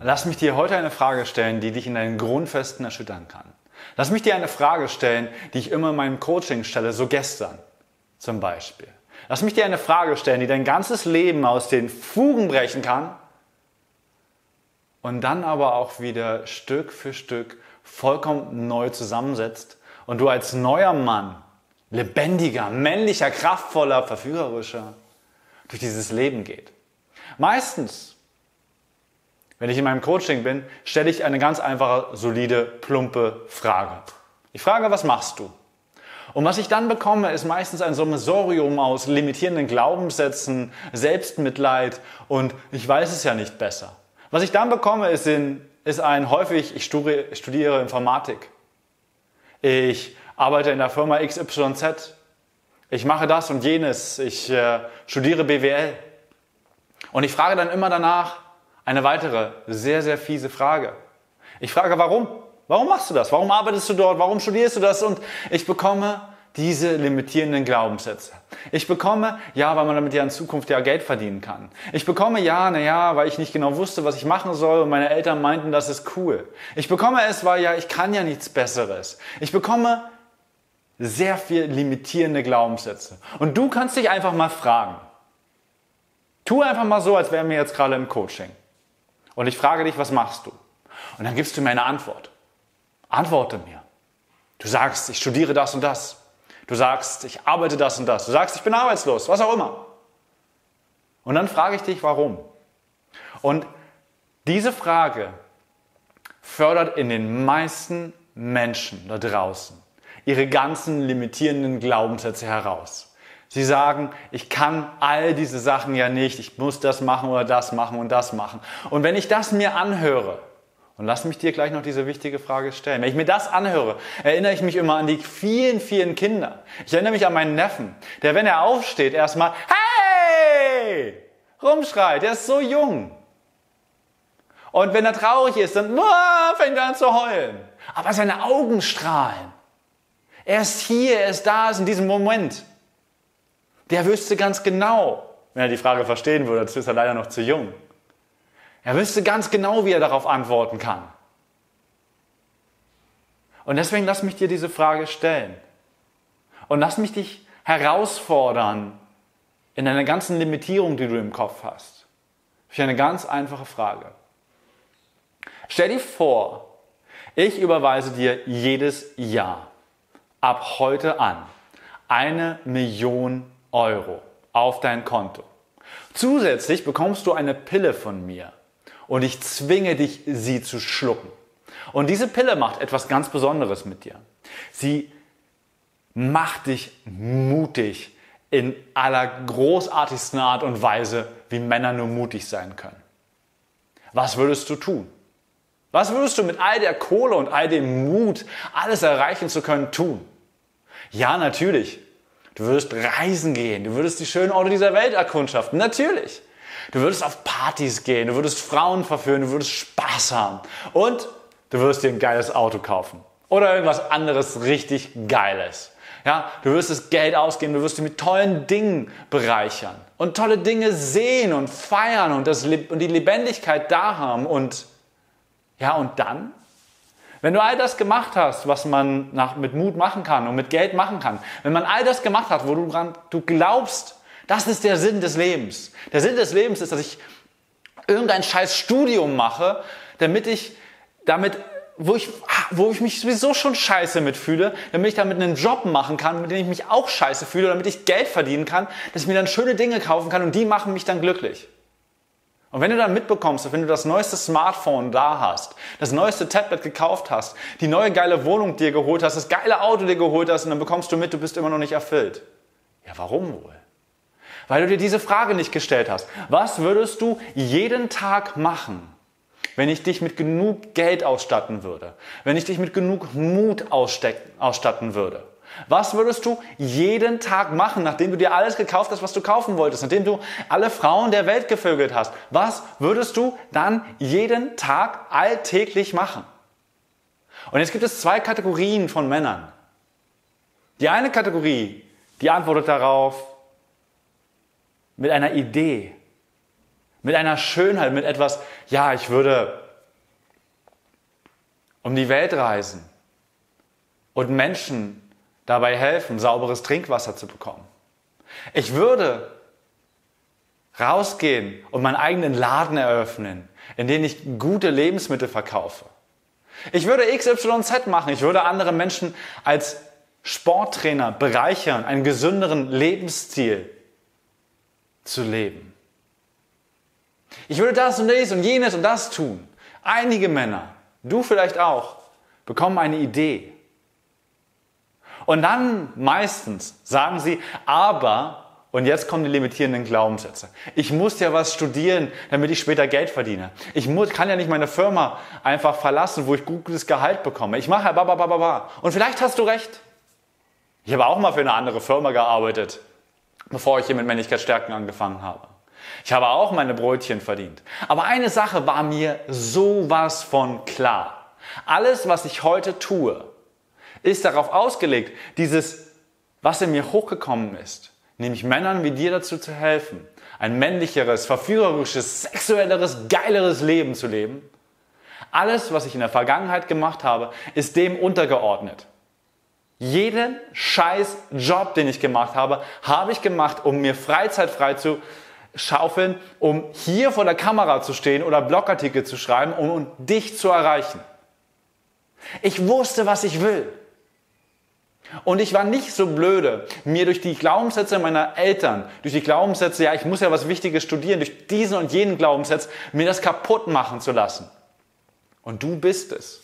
Lass mich dir heute eine Frage stellen, die dich in deinen Grundfesten erschüttern kann. Lass mich dir eine Frage stellen, die ich immer in meinem Coaching stelle, so gestern zum Beispiel. Lass mich dir eine Frage stellen, die dein ganzes Leben aus den Fugen brechen kann und dann aber auch wieder Stück für Stück vollkommen neu zusammensetzt und du als neuer Mann, lebendiger, männlicher, kraftvoller, verführerischer durch dieses Leben geht. Meistens, wenn ich in meinem Coaching bin, stelle ich eine ganz einfache, solide, plumpe Frage. Ich frage, was machst du? Und was ich dann bekomme, ist meistens ein Sammelsurium aus limitierenden Glaubenssätzen, Selbstmitleid und ich weiß es ja nicht besser. Was ich dann bekomme, ist ich studiere Informatik. Ich arbeite in der Firma XYZ. Ich mache das und jenes. Ich studiere BWL. Und ich frage dann immer danach eine weitere, sehr, sehr fiese Frage. Ich frage, warum? Warum machst du das? Warum arbeitest du dort? Warum studierst du das? Und ich bekomme diese limitierenden Glaubenssätze. Ich bekomme, ja, weil man damit ja in Zukunft ja Geld verdienen kann. Ich bekomme, weil ich nicht genau wusste, was ich machen soll und meine Eltern meinten, das ist cool. Ich bekomme es, weil ich kann ja nichts Besseres. Ich bekomme sehr viel limitierende Glaubenssätze. Und du kannst dich einfach mal fragen. Tu einfach mal so, als wären wir jetzt gerade im Coaching. Und ich frage dich, was machst du? Und dann gibst du mir eine Antwort. Antworte mir. Du sagst, ich studiere das und das. Du sagst, ich arbeite das und das. Du sagst, ich bin arbeitslos, was auch immer. Und dann frage ich dich, warum. Und diese Frage fördert in den meisten Menschen da draußen ihre ganzen limitierenden Glaubenssätze heraus. Sie sagen, ich kann all diese Sachen ja nicht, ich muss das machen oder das machen und das machen. Und wenn ich das mir anhöre, und lass mich dir gleich noch diese wichtige Frage stellen. Wenn ich mir das anhöre, erinnere ich mich immer an die vielen, vielen Kinder. Ich erinnere mich an meinen Neffen, der, wenn er aufsteht, erstmal hey rumschreit. Der ist so jung. Und wenn er traurig ist, dann fängt er an zu heulen. Aber seine Augen strahlen. Er ist hier, er ist da, ist in diesem Moment. Der wüsste ganz genau, wenn er die Frage verstehen würde, dazu ist er leider noch zu jung. Er wüsste ganz genau, wie er darauf antworten kann. Und deswegen lass mich dir diese Frage stellen. Und lass mich dich herausfordern in deiner ganzen Limitierung, die du im Kopf hast. Durch eine ganz einfache Frage. Stell dir vor, ich überweise dir jedes Jahr ab heute an 1 Million Euro auf dein Konto. Zusätzlich bekommst du eine Pille von mir. Und ich zwinge dich, sie zu schlucken. Und diese Pille macht etwas ganz Besonderes mit dir. Sie macht dich mutig in aller großartigsten Art und Weise, wie Männer nur mutig sein können. Was würdest du tun? Was würdest du mit all der Kohle und all dem Mut, alles erreichen zu können, tun? Ja, natürlich. Du würdest reisen gehen. Du würdest die schönen Orte dieser Welt erkundschaften. Natürlich. Du würdest auf Partys gehen, du würdest Frauen verführen, du würdest Spaß haben und du würdest dir ein geiles Auto kaufen oder irgendwas anderes richtig Geiles. Ja, du wirst das Geld ausgeben, du wirst dich mit tollen Dingen bereichern und tolle Dinge sehen und feiern und die Lebendigkeit da haben und dann, wenn du all das gemacht hast, was man mit Mut machen kann und mit Geld machen kann, wenn man all das gemacht hat, wo du glaubst, das ist der Sinn des Lebens. Der Sinn des Lebens ist, dass ich irgendein scheiß Studium mache, wo ich mich sowieso schon scheiße mitfühle, damit ich damit einen Job machen kann, mit dem ich mich auch scheiße fühle, damit ich Geld verdienen kann, dass ich mir dann schöne Dinge kaufen kann und die machen mich dann glücklich. Und wenn du dann mitbekommst, wenn du das neueste Smartphone da hast, das neueste Tablet gekauft hast, die neue geile Wohnung dir geholt hast, das geile Auto dir geholt hast und dann bekommst du mit, du bist immer noch nicht erfüllt. Ja, warum wohl? Weil du dir diese Frage nicht gestellt hast. Was würdest du jeden Tag machen, wenn ich dich mit genug Geld ausstatten würde? Wenn ich dich mit genug Mut ausstatten würde? Was würdest du jeden Tag machen, nachdem du dir alles gekauft hast, was du kaufen wolltest? Nachdem du alle Frauen der Welt gevögelt hast? Was würdest du dann jeden Tag alltäglich machen? Und jetzt gibt es 2 Kategorien von Männern. Die eine Kategorie, die antwortet darauf, mit einer Idee, mit einer Schönheit, mit etwas, ja, ich würde um die Welt reisen und Menschen dabei helfen, sauberes Trinkwasser zu bekommen. Ich würde rausgehen und meinen eigenen Laden eröffnen, in dem ich gute Lebensmittel verkaufe. Ich würde XYZ machen. Ich würde andere Menschen als Sporttrainer bereichern, einen gesünderen Lebensstil zu leben. Ich würde das und dies und jenes und das tun. Einige Männer, du vielleicht auch, bekommen eine Idee. Und dann meistens sagen sie, aber, und jetzt kommen die limitierenden Glaubenssätze. Ich muss ja was studieren, damit ich später Geld verdiene. Kann ja nicht meine Firma einfach verlassen, wo ich gutes Gehalt bekomme. Ich mache ja bababababa. Und vielleicht hast du recht. Ich habe auch mal für eine andere Firma gearbeitet, bevor ich hier mit Männlichkeitsstärken angefangen habe. Ich habe auch meine Brötchen verdient. Aber eine Sache war mir sowas von klar. Alles, was ich heute tue, ist darauf ausgelegt, was in mir hochgekommen ist, nämlich Männern wie dir dazu zu helfen, ein männlicheres, verführerisches, sexuelleres, geileres Leben zu leben. Alles, was ich in der Vergangenheit gemacht habe, ist dem untergeordnet. Jeden scheiß Job, den ich gemacht habe ich gemacht, um mir Freizeit frei zu schaufeln, um hier vor der Kamera zu stehen oder Blogartikel zu schreiben, um dich zu erreichen. Ich wusste, was ich will. Und ich war nicht so blöde, mir durch die Glaubenssätze meiner Eltern, durch die Glaubenssätze, ja, ich muss ja was Wichtiges studieren, durch diesen und jenen Glaubenssatz, mir das kaputt machen zu lassen. Und du bist es.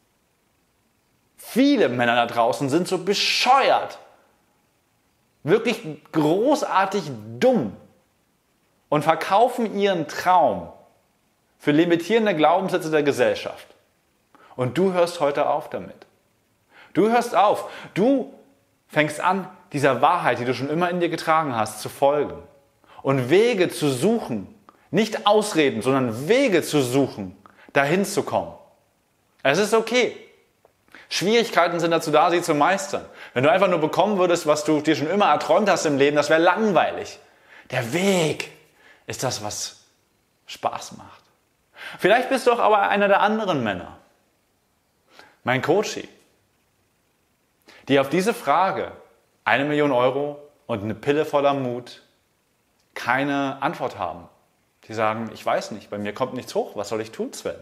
Viele Männer da draußen sind so bescheuert, wirklich großartig dumm und verkaufen ihren Traum für limitierende Glaubenssätze der Gesellschaft. Und du hörst heute auf damit. Du hörst auf. Du fängst an, dieser Wahrheit, die du schon immer in dir getragen hast, zu folgen. Und Wege zu suchen, nicht Ausreden, sondern Wege zu suchen, dahin zu kommen. Es ist okay. Schwierigkeiten sind dazu da, sie zu meistern. Wenn du einfach nur bekommen würdest, was du dir schon immer erträumt hast im Leben, das wäre langweilig. Der Weg ist das, was Spaß macht. Vielleicht bist du auch aber einer der anderen Männer. Mein Coachie, die auf diese Frage 1 Million Euro und eine Pille voller Mut keine Antwort haben. Die sagen, ich weiß nicht, bei mir kommt nichts hoch, was soll ich tun, Sven?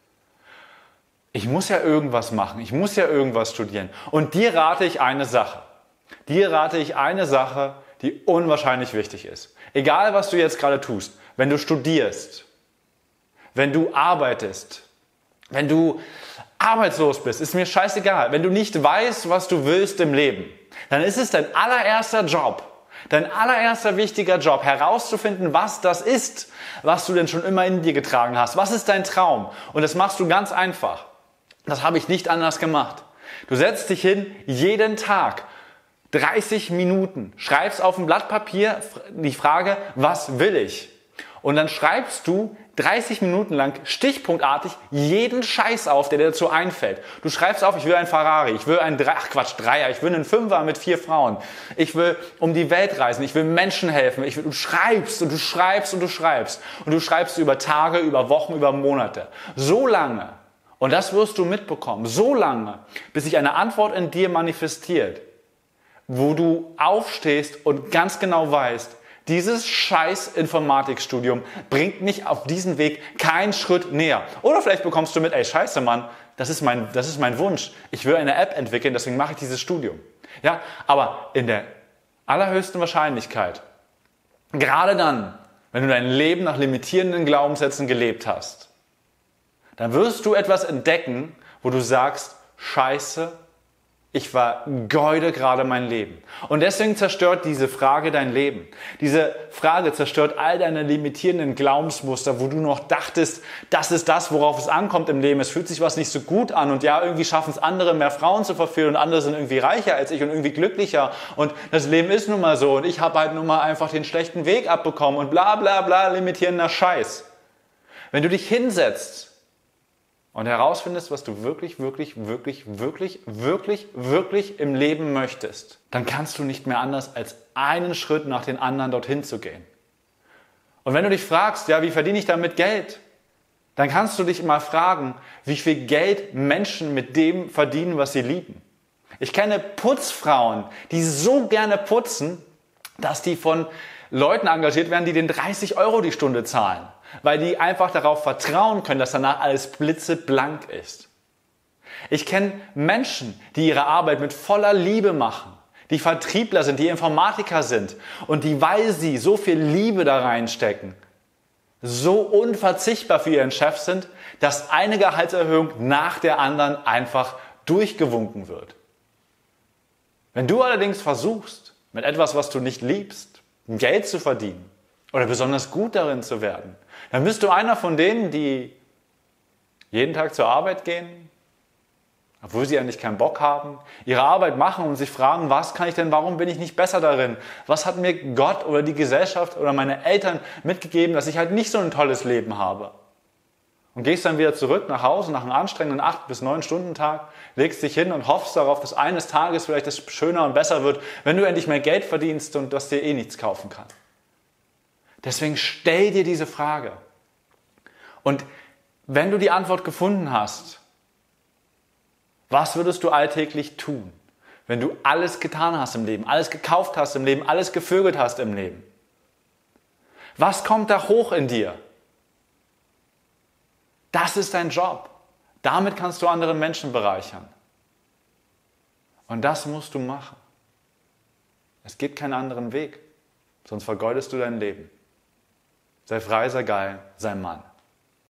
Ich muss ja irgendwas machen, ich muss ja irgendwas studieren. Und dir rate ich eine Sache. Dir rate ich eine Sache, die unwahrscheinlich wichtig ist. Egal, was du jetzt gerade tust, wenn du studierst, wenn du arbeitest, wenn du arbeitslos bist, ist mir scheißegal. Wenn du nicht weißt, was du willst im Leben, dann ist es dein allererster Job, dein allererster wichtiger Job, herauszufinden, was das ist, was du denn schon immer in dir getragen hast. Was ist dein Traum? Und das machst du ganz einfach. Das habe ich nicht anders gemacht. Du setzt dich hin, jeden Tag, 30 Minuten, schreibst auf ein Blatt Papier die Frage, was will ich? Und dann schreibst du 30 Minuten lang stichpunktartig jeden Scheiß auf, der dir dazu einfällt. Du schreibst auf, ich will ein Ferrari, ich will einen Dreier, ich will einen Fünfer mit 4 Frauen. Ich will um die Welt reisen, ich will Menschen helfen. Du schreibst und du schreibst und du schreibst. Und du schreibst über Tage, über Wochen, über Monate. So lange, und das wirst du mitbekommen, so lange, bis sich eine Antwort in dir manifestiert, wo du aufstehst und ganz genau weißt, dieses scheiß Informatikstudium bringt mich auf diesen Weg keinen Schritt näher. Oder vielleicht bekommst du mit, ey scheiße Mann, das ist mein Wunsch. Ich will eine App entwickeln, deswegen mache ich dieses Studium. Ja, aber in der allerhöchsten Wahrscheinlichkeit, gerade dann, wenn du dein Leben nach limitierenden Glaubenssätzen gelebt hast, dann wirst du etwas entdecken, wo du sagst, scheiße, ich vergeude gerade mein Leben. Und deswegen zerstört diese Frage dein Leben. Diese Frage zerstört all deine limitierenden Glaubensmuster, wo du noch dachtest, das ist das, worauf es ankommt im Leben. Es fühlt sich was nicht so gut an und ja, irgendwie schaffen es andere, mehr Frauen zu verführen und andere sind irgendwie reicher als ich und irgendwie glücklicher und das Leben ist nun mal so und ich habe halt nun mal einfach den schlechten Weg abbekommen und bla bla bla, limitierender Scheiß. Wenn du dich hinsetzt und herausfindest, was du wirklich im Leben möchtest, dann kannst du nicht mehr anders, als einen Schritt nach den anderen dorthin zu gehen. Und wenn du dich fragst, ja, wie verdiene ich damit Geld? dann kannst du dich mal fragen, wie viel Geld Menschen mit dem verdienen, was sie lieben. Ich kenne Putzfrauen, die so gerne putzen, dass die von Leuten engagiert werden, die den 30 € die Stunde zahlen, weil die einfach darauf vertrauen können, dass danach alles blitzeblank ist. Ich kenne Menschen, die ihre Arbeit mit voller Liebe machen, die Vertriebler sind, die Informatiker sind und die, weil sie so viel Liebe da reinstecken, so unverzichtbar für ihren Chef sind, dass eine Gehaltserhöhung nach der anderen einfach durchgewunken wird. Wenn du allerdings versuchst, mit etwas, was du nicht liebst, Geld zu verdienen oder besonders gut darin zu werden, dann bist du einer von denen, die jeden Tag zur Arbeit gehen, obwohl sie eigentlich keinen Bock haben, ihre Arbeit machen und sich fragen, was kann ich denn, warum bin ich nicht besser darin? Was hat mir Gott oder die Gesellschaft oder meine Eltern mitgegeben, dass ich halt nicht so ein tolles Leben habe? Und gehst dann wieder zurück nach Hause nach einem anstrengenden 8- bis 9-Stunden-Tag, legst dich hin und hoffst darauf, dass eines Tages vielleicht es schöner und besser wird, wenn du endlich mehr Geld verdienst und das dir eh nichts kaufen kann. Deswegen stell dir diese Frage. Und wenn du die Antwort gefunden hast, was würdest du alltäglich tun, wenn du alles getan hast im Leben, alles gekauft hast im Leben, alles gevögelt hast im Leben? Was kommt da hoch in dir? Das ist dein Job. Damit kannst du andere Menschen bereichern. Und das musst du machen. Es gibt keinen anderen Weg, sonst vergeudest du dein Leben. Sei frei, sei geil, sei Mann.